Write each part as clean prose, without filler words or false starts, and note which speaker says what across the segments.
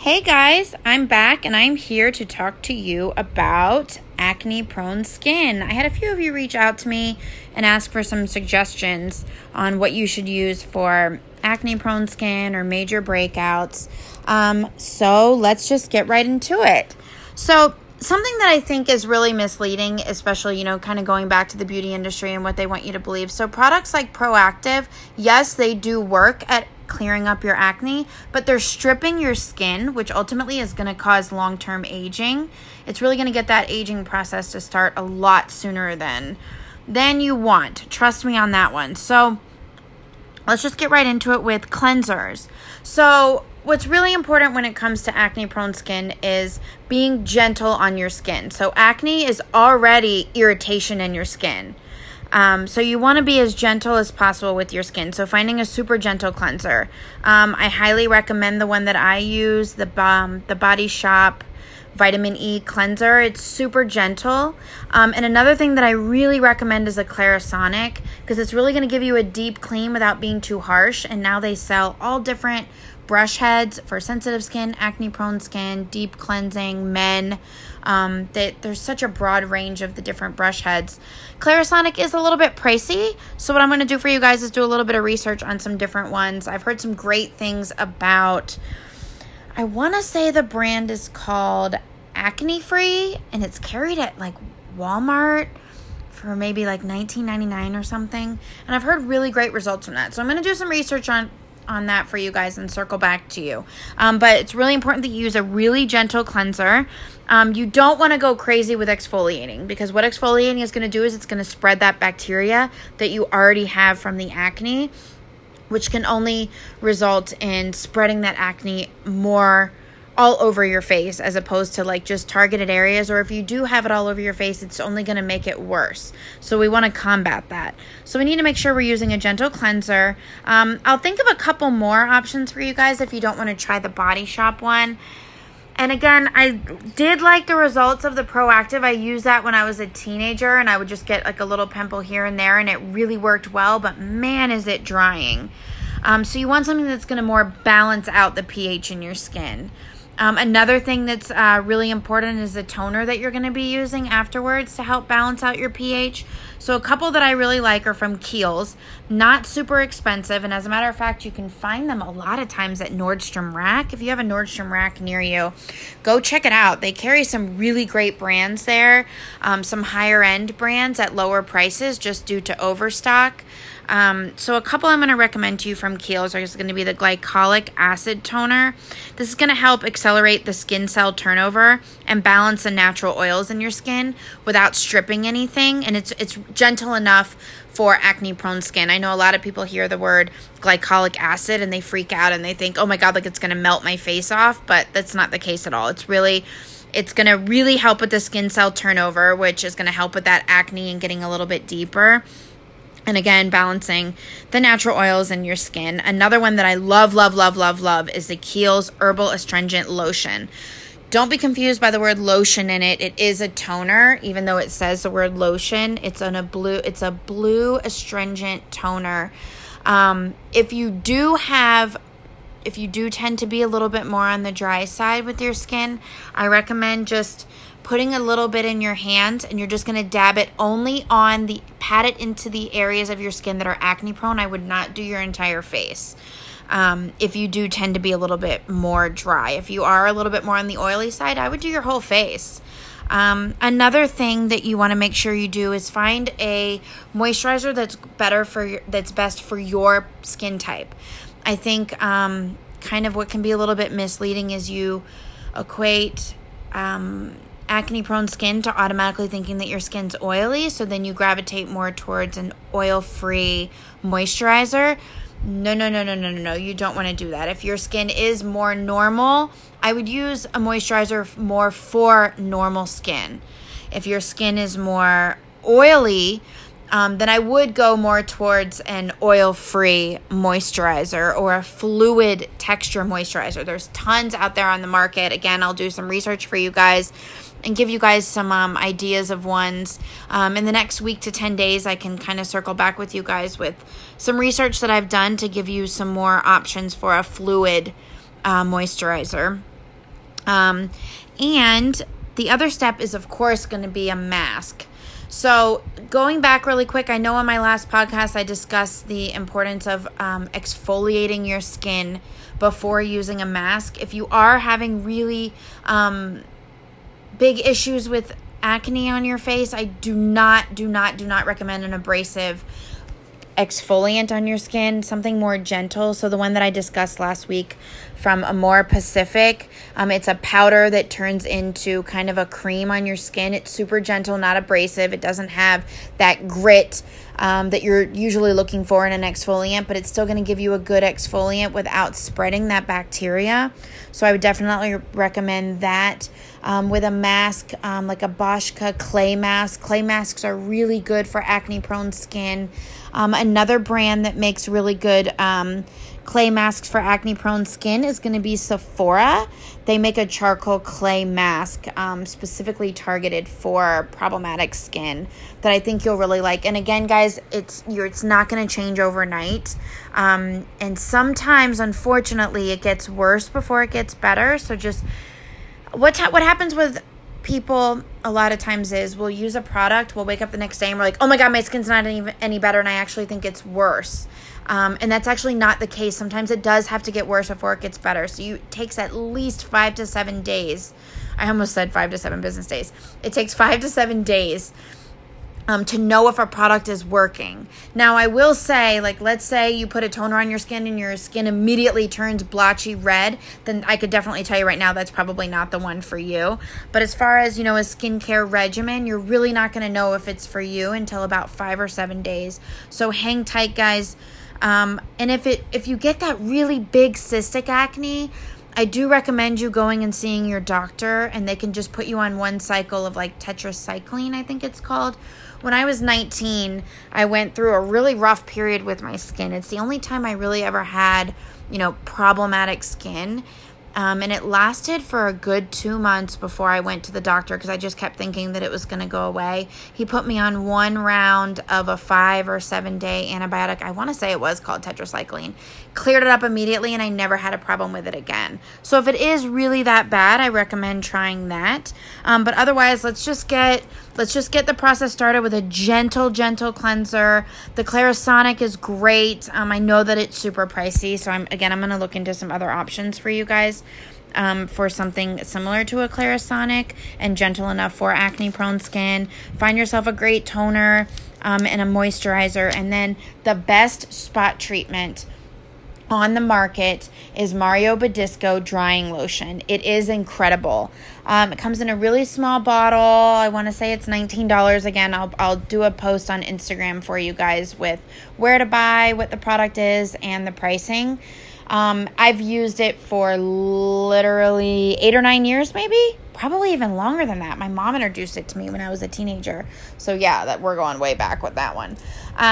Speaker 1: Hey guys, I'm back and I'm here to talk to you about acne-prone skin. I had a few of you reach out to me and ask for some suggestions on what you should use for acne-prone skin or major breakouts. So let's just get right into it. So something that I think is really misleading, especially, kind of going back to the beauty industry and what they want you to believe. So products like Proactiv, yes, they do work at clearing up your acne, but they're stripping your skin, which ultimately is going to cause long-term aging. It's really going to get that aging process to start a lot sooner than you want. Trust me on that one. So let's just get right into it with cleansers. So what's really important when it comes to acne-prone skin is being gentle on your skin. So acne is already irritation in your skin. So you want to be as gentle as possible with your skin. So finding a super gentle cleanser. I highly recommend the one that I use, the Body Shop Vitamin E cleanser. It's super gentle. And another thing that I really recommend is a Clarisonic, because it's really going to give you a deep clean without being too harsh. And now they sell all different brush heads for sensitive skin, acne-prone skin, deep cleansing, men. There's such a broad range of the different brush heads. Clarisonic is a little bit pricey, so what I'm going to do for you guys is do a little bit of research on some different ones. I've heard some great things about, I want to say the brand is called Acne Free, and it's carried at like Walmart for maybe like $19.99 or something, and I've heard really great results from that. So I'm going to do some research on that for you guys and circle back to you. But it's really important that you use a really gentle cleanser. You don't want to go crazy with exfoliating, because what exfoliating is going to do is it's going to spread that bacteria that you already have from the acne, which can only result in spreading that acne more all over your face, as opposed to like just targeted areas. Or if you do have it all over your face, it's only going to make it worse. So we want to combat that. So we need to make sure we're using a gentle cleanser. I'll think of a couple more options for you guys if you don't want to try the Body Shop one. And again, I did like the results of the Proactiv. I used that when I was a teenager, and I would just get like a little pimple here and there, and it really worked well, but man, is it drying. So you want something that's going to more balance out the pH in your skin. Another thing that's really important is the toner that you're going to be using afterwards to help balance out your pH. So a couple that I really like are from Kiehl's. Not super expensive, and as a matter of fact, you can find them a lot of times at Nordstrom Rack. If you have a Nordstrom Rack near you, go check it out. They carry some really great brands there, some higher end brands at lower prices just due to overstock. So a couple I'm going to recommend to you from Kiehl's are going to be the glycolic acid toner. This is going to help accelerate the skin cell turnover and balance the natural oils in your skin without stripping anything. And it's gentle enough for acne-prone skin. I know a lot of people hear the word glycolic acid and they freak out and they think, oh my God, like it's going to melt my face off. But that's not the case at all. It's going to really help with the skin cell turnover, which is going to help with that acne and getting a little bit deeper. And again, balancing the natural oils in your skin. Another one that I love is the Kiehl's Herbal Astringent Lotion. Don't be confused by the word lotion in it. It is a toner, even though it says the word lotion. It's a blue astringent toner. If you do tend to be a little bit more on the dry side with your skin, I recommend just putting a little bit in your hand, and you're just going to dab it only pat it into the areas of your skin that are acne prone. I would not do your entire face. If you do tend to be a little bit more dry. If you are a little bit more on the oily side, I would do your whole face. Another thing that you want to make sure you do is find a moisturizer that's best for your skin type. I think kind of what can be a little bit misleading is you equate acne-prone skin to automatically thinking that your skin's oily, so then you gravitate more towards an oil-free moisturizer. No. You don't want to do that. If your skin is more normal, I would use a moisturizer more for normal skin. If your skin is more oily, then I would go more towards an oil-free moisturizer or a fluid texture moisturizer. There's tons out there on the market. Again, I'll do some research for you guys and give you guys some ideas of ones. In the next week to 10 days, I can kind of circle back with you guys with some research that I've done to give you some more options for a fluid moisturizer. And the other step is, of course, going to be a mask. So going back really quick, I know on my last podcast I discussed the importance of exfoliating your skin before using a mask. If you are having really big issues with acne on your face, I do not recommend an abrasive exfoliant on your skin, something more gentle. So the one that I discussed last week from Amore Pacific, it's a powder that turns into kind of a cream on your skin. It's super gentle, not abrasive. It doesn't have that grit that you're usually looking for in an exfoliant, but it's still going to give you a good exfoliant without spreading that bacteria. So I would definitely recommend that. With a mask, like a Boschka clay mask. Clay masks are really good for acne-prone skin. Another brand that makes really good clay masks for acne-prone skin is going to be Sephora. They make a charcoal clay mask specifically targeted for problematic skin that I think you'll really like. And again, guys, it's not going to change overnight. And sometimes, unfortunately, it gets worse before it gets better. So just what happens with people a lot of times is we'll use a product, we'll wake up the next day and we're like, oh my God, my skin's not any better, and I actually think it's worse. And that's actually not the case. Sometimes it does have to get worse before it gets better. So it takes at least 5 to 7 days. I almost said 5 to 7 business days. It takes 5 to 7 days to know if a product is working. Now, I will say, like, let's say you put a toner on your skin and your skin immediately turns blotchy red, then I could definitely tell you right now that's probably not the one for you. But as far as, a skincare regimen, you're really not going to know if it's for you until about 5 or 7 days. So hang tight, guys. And if you get that really big cystic acne, I do recommend you going and seeing your doctor, and they can just put you on one cycle of like tetracycline, I think it's called. When I was 19, I went through a really rough period with my skin. It's the only time I really ever had, problematic skin. And it lasted for a good 2 months before I went to the doctor because I just kept thinking that it was going to go away. He put me on one round of a 5 or 7 day antibiotic. I want to say it was called tetracycline. Cleared it up immediately, and I never had a problem with it again. So if it is really that bad, I recommend trying that. But otherwise, let's just get the process started with a gentle cleanser. The Clarisonic is great. I know that it's super pricey, so I'm going to look into some other options for you guys. For something similar to a Clarisonic and gentle enough for acne-prone skin. Find yourself a great toner and a moisturizer. And then the best spot treatment on the market is Mario Badisco drying lotion. It is incredible. It comes in a really small bottle. I want to say it's $19. Again, I'll do a post on Instagram for you guys with where to buy, what the product is, and the pricing. I've used it for literally 8 or 9 years, maybe, probably even longer than that. My mom introduced it to me when I was a teenager. So yeah, that we're going way back with that one.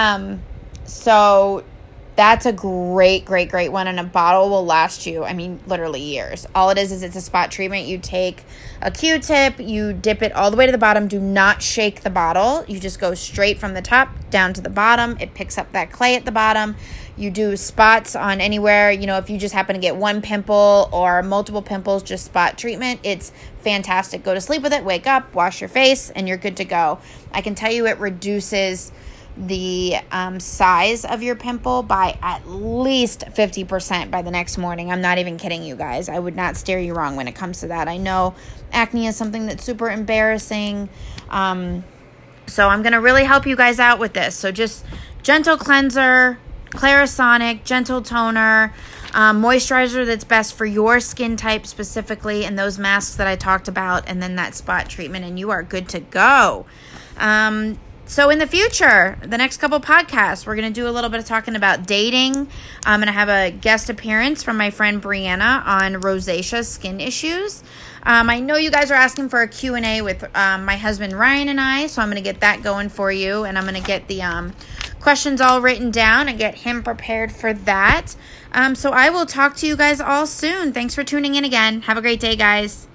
Speaker 1: So that's a great one, and a bottle will last you, literally years. All it is it's a spot treatment. You take a Q-tip, you dip it all the way to the bottom. Do not shake the bottle. You just go straight from the top down to the bottom. It picks up that clay at the bottom. You do spots on anywhere. If you just happen to get one pimple or multiple pimples, just spot treatment. It's fantastic. Go to sleep with it, wake up, wash your face, and you're good to go. I can tell you it reduces the size of your pimple by at least 50% by the next morning. I'm not even kidding you guys. I would not steer you wrong when it comes to that. I know acne is something that's super embarrassing. So I'm going to really help you guys out with this. So just gentle cleanser, Clarisonic, gentle toner, moisturizer that's best for your skin type specifically, and those masks that I talked about, and then that spot treatment, and you are good to go. So in the future, the next couple podcasts, we're going to do a little bit of talking about dating. I'm going to have a guest appearance from my friend Brianna on rosacea skin issues. I know you guys are asking for a Q&A with my husband Ryan and I, so I'm going to get that going for you, and I'm going to get the questions all written down and get him prepared for that. So I will talk to you guys all soon. Thanks for tuning in again. Have a great day, guys.